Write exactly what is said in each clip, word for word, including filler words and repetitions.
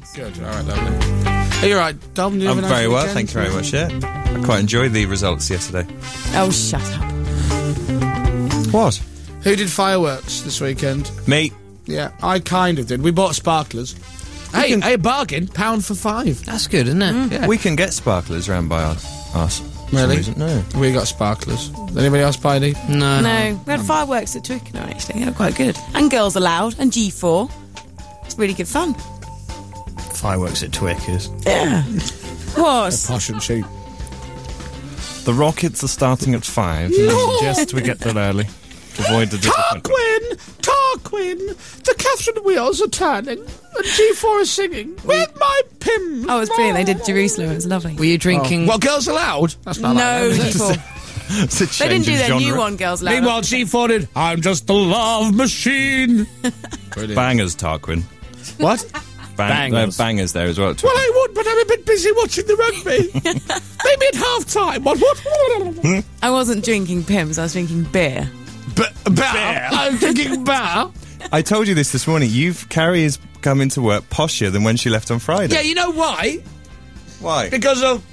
Good, all right, lovely. Are you all right, Dom? Do you I'm have a nice very well, weekend? thank you very much, yeah. I quite enjoyed the results yesterday. Oh, shut up. What? Who did fireworks this weekend? Me. Yeah, I kind of did. We bought sparklers. Hey, can- hey, bargain, pound for five. That's good, isn't it? Yeah. We can get sparklers round by our, us. For some Really? reason. No. We got sparklers. Anybody else buy any? No. No, we had fireworks at Twickenham, actually. They were quite good. And Girls Aloud and G four. It's really good fun. Fireworks at Twickers. Yeah. What? Posh and cheap. The rockets are starting at five. and I suggest we get there early to avoid the disappointment. Tarquin! Tarquin! The Catherine wheels are turning, and G four is singing. With my Pim! Oh, it was brilliant. They did Jerusalem. It was lovely. Were you drinking... What, Girls Aloud? That's not No, like that, G is it? four. It's a They change didn't do in their genre. new one, Girls Aloud. Meanwhile, G four did, I'm just a love machine. Brilliant. Bangers, Tarquin. What? Bang- Bangers. There are bangers there as well. Well, I would, but I'm a bit busy watching the rugby. Maybe at half time. What? What? I wasn't drinking Pims. I was drinking beer. B- bear. I'm drinking bear. I told you this this morning. You've Carrie has come into work posher than when she left on Friday. Yeah, you know why? Why? Because of...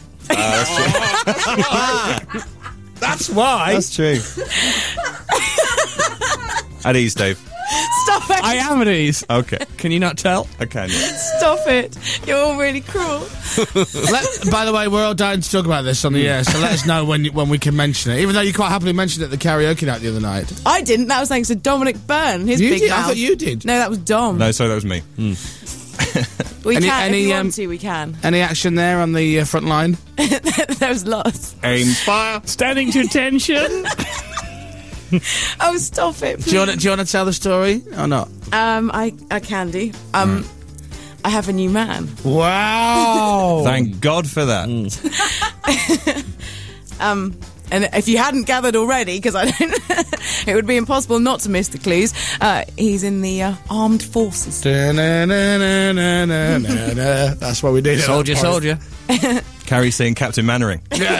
That's why. That's true. At ease, Dave. Stop it. I am at ease. Okay. Can you not tell? I can. Yeah. Stop it. You're all really cruel. Let, by the way, we're all dying to talk about this on the air, so let us know when you, when we can mention it. Even though you quite happily mentioned it at the karaoke night the other night. I didn't. That was thanks to Dominic Byrne. His You big did? I mouth. thought you did. No, that was Dom. No, sorry, that was me. We Any- can. any, if you um, want to, we can. Any action there on the uh, front line? There was lots. Aim fire. Standing to attention. Oh, stop it. Do you want to, do you want to tell the story or not? Um, I, I can do. Um, I have a new man. Wow. Thank God for that. Um, and if you hadn't gathered already, because I don't, it would be impossible not to miss the clues. Uh, he's in the uh, armed forces. Da-na-na-na-na-na-na. That's what we did. Soldier, soldier. Carrie saying Captain Mannering. Yeah.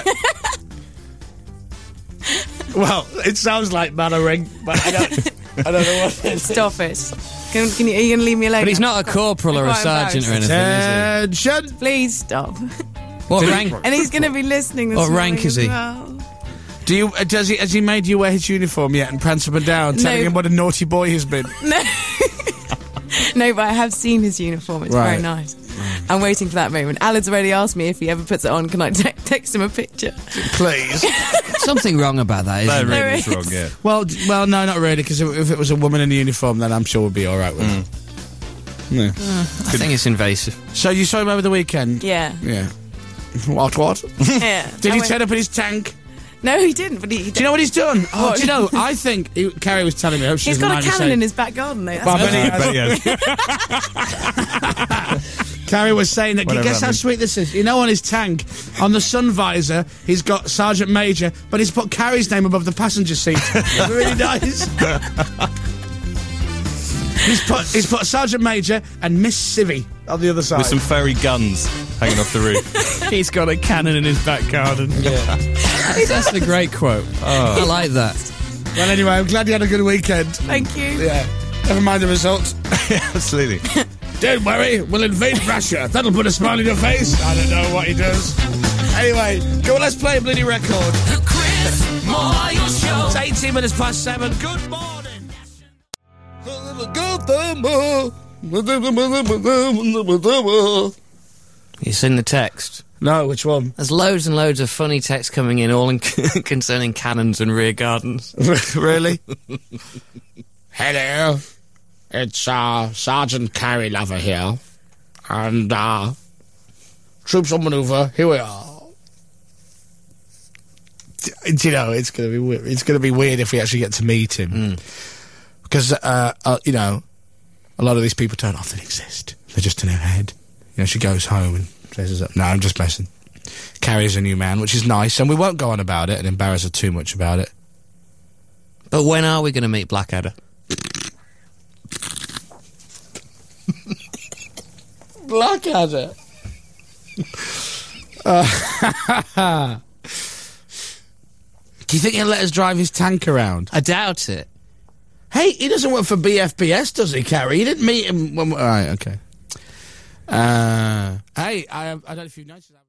Well, it sounds like Mannering, but I don't, I don't know what it is. Stop it. Can, can you, are you going to leave me alone? But he's now? not a corporal or I'm a quite sergeant or embarrassed. anything, is Attention. Please stop. he? What rank? And he's going to be listening this What rank morning is as he? well. Do you? Uh, does he? Has he made you wear his uniform yet and prance up and down, telling No. him what a naughty boy he's been? No. No, but I have seen his uniform. It's Right. very nice. I'm waiting for that moment. Alan's already asked me if he ever puts it on. Can I te- text him a picture? Please. Something wrong about that, That isn't there? really is There wrong, yeah. Well, d- well, no, not really, because if it was a woman in a uniform, then I'm sure we'd be all right with it. Yeah. I think it's invasive. So you saw him over the weekend? Yeah. Yeah. What? What? Yeah. Did I he went- turn up in his tank? No, he didn't. But he. Do you know what he's done? Oh, What? do you know? I think he, Carrie was telling me. I hope she He's doesn't got a mind me cannon saying- in his back garden, though. That's Well, I what- bet he I has. bet he has. Carrie was saying that. Whatever Guess that how means. sweet this is. You know, on his tank, on the sun visor, he's got Sergeant Major, but he's put Carrie's name above the passenger seat. It's really nice. He's put he's put Sergeant Major and Miss Civvy on the other side. With some furry guns hanging off the roof. He's got a cannon in his back garden. That's, that's a great quote. I like that. Well, anyway, I'm glad you had a good weekend. Thank you. Yeah. Never mind the result. Absolutely. Don't worry, we'll invade Russia. That'll put a smile on your face. I don't know what he does. Anyway, go on, let's play a bloody record. The Chris Moyle Show. It's eighteen minutes past seven. Good morning. You seen the text? No, which one? There's loads and loads of funny text coming in, all in concerning cannons and rear gardens. Really? Hello. It's uh, Sergeant Carrie Lover here. And uh, troops on manoeuvre. Here we are. Do you know, it's going to be weird. It's going to be weird if we actually get to meet him. Because, uh, uh, you know, a lot of these people don't often exist. They're just in her head. You know, she goes home and dresses up. No, I'm just messing. Carrie's a new man, which is nice, and we won't go on about it and embarrass her too much about it. But when are we going to meet Blackadder? Blackadder. uh, Do you think he'll let us drive his tank around? I doubt it. Hey, he doesn't work for B F B S, does he, Carrie? You didn't meet him when... All right, okay. Uh, hey, I, I don't know if you've noticed that.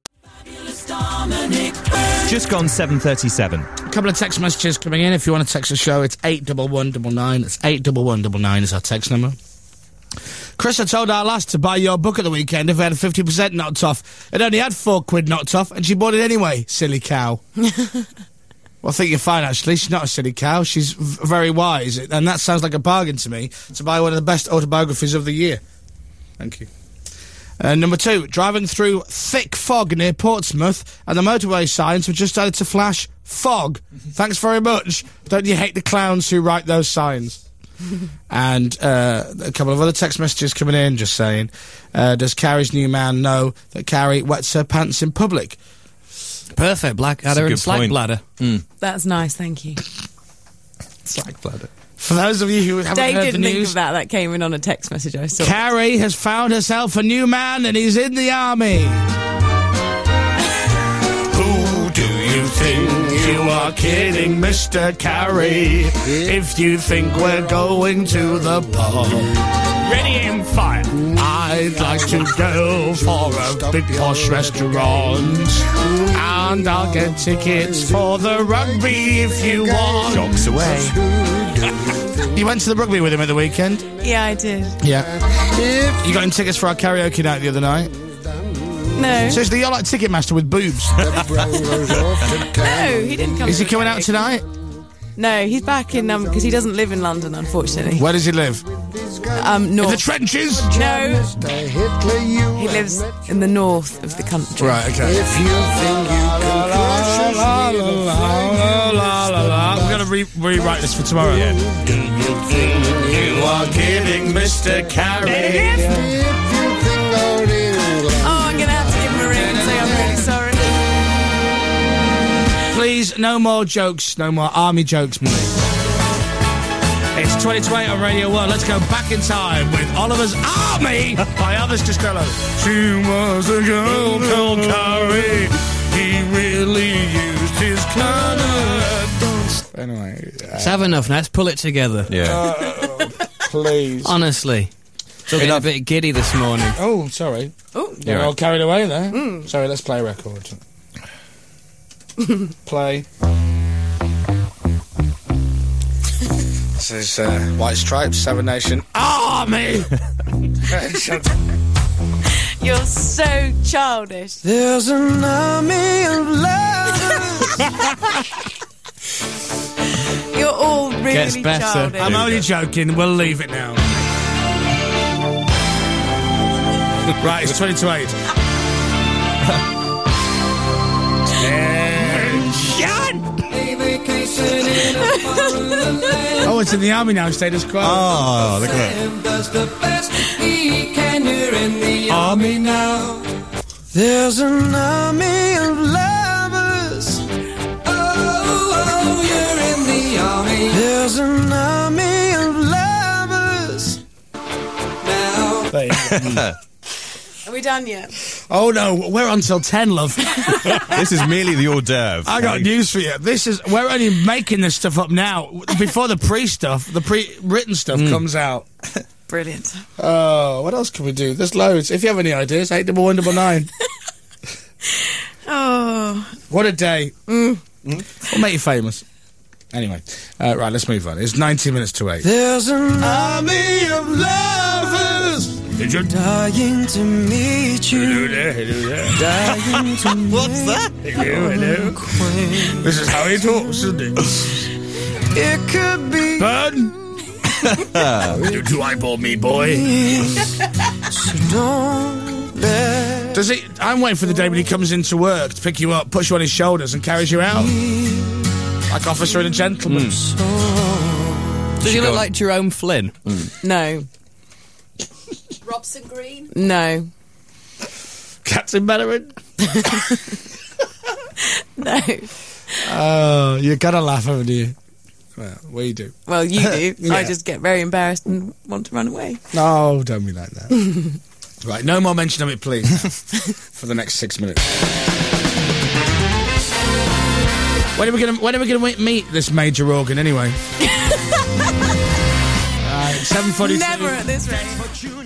Just gone seven thirty-seven. A couple of text messages coming in. If you want to text the show, it's eight one one nine nine. It's eight one one nine nine is our text number. Chris, I told our lass to buy your book at the weekend if it had fifty percent knocked off. It only had four quid knocked off, and she bought it anyway, silly cow. Well, I think you're fine, actually. She's not a silly cow. She's v- very wise, and that sounds like a bargain to me, to buy one of the best autobiographies of the year. Thank you. Uh, number two, driving through thick fog near Portsmouth, and the motorway signs have just started to flash fog. Thanks very much. Don't you hate the clowns who write those signs? And uh, a couple of other text messages coming in, just saying, uh, does Carrie's new man know that Carrie wets her pants in public? Perfect, Blackadder and slack point. bladder. Mm. That's nice, thank you. Slack bladder. For those of you who haven't Dave heard didn't the think news, of that. That came in on a text message I saw. Carrie has found herself a new man and he's in the army. Who do you think you are kidding, Mister Carrie? If you think we're going to the pub, ready and fire. I'd like to go for a big posh restaurant, and I'll get tickets for the rugby if you want. Jocks away. You went to the rugby with him at the weekend? Yeah, I did. Yeah. You got him tickets for our karaoke night the other night? No. Seriously, you're like Ticketmaster with boobs. No, he didn't come. Is he to coming the out karaoke. tonight? No, he's back in, um, because he doesn't live in London, unfortunately. Where does he live? Um, In north. the trenches? No. He lives in the north of the country. Right, okay. If you think you can la, la, la, la, la, la, la. I'm going to re- rewrite this for tomorrow. Yeah. Do you think you are kidding, Mister Carrie? Oh, I'm going to have to give him a ring and say I'm really sorry. Please, no more jokes, no more army jokes, please. It's twenty twenty on Radio one. Let's go back in time with Oliver's Army by Elvis Costello. She was a girl called Carrie. He really used his claret. Anyway. Let's have enough now. Let's pull it together. Yeah. Please. Honestly. Still getting a bit giddy this morning. Oh, sorry. Oh. You're all carried away there. Mm. Sorry, let's play a record. Play. This is uh, White Stripes, Seven Nation Army. You're so childish. There's an army of lovers. You're all really Gets better. childish. I'm only joking. We'll leave it now. Right, it's twenty to eight. Oh, it's in the army now, status quo. Oh, look at that. Does the best he can. You're in the army now. There's an army of lovers. Oh, oh, you're in the army. There's an army of lovers. Now. There you go. Are we done yet? Oh no, we're on till ten, love. This is merely the hors d'oeuvre. I got news for you. This is we're only making this stuff up now. Before the pre-stuff, the pre-written stuff comes out. Brilliant. Oh, what else can we do? There's loads. If you have any ideas, eight double one double nine. Oh. What a day. Mm. We'll make you famous. Anyway, uh, right, let's move on. It's nineteen minutes to eight. There's an army of lovers. Did you? Dying to meet you. Dying to meet What's that? Hello, hello. Queen. This is how he talks, isn't it? It could be. Burn! Do two eyeball me, boy. So don't let Does he? I'm waiting for the day when he comes into work to pick you up, puts you on his shoulders, and carries you out. Like Officer and a Gentleman. Mm. Does he look like Jerome Flynn? Mm. No. Robson Green? No. Captain Bellerin? No. Oh, you gotta laugh, haven't you? Well, we do. Well, you do. Yeah. I just get very embarrassed and want to run away. No, don't be like that. Right, no more mention of it, please. For the next six minutes. When are we gonna? When are we gonna meet this major organ, anyway? Right, seven forty-two. Never at this rate.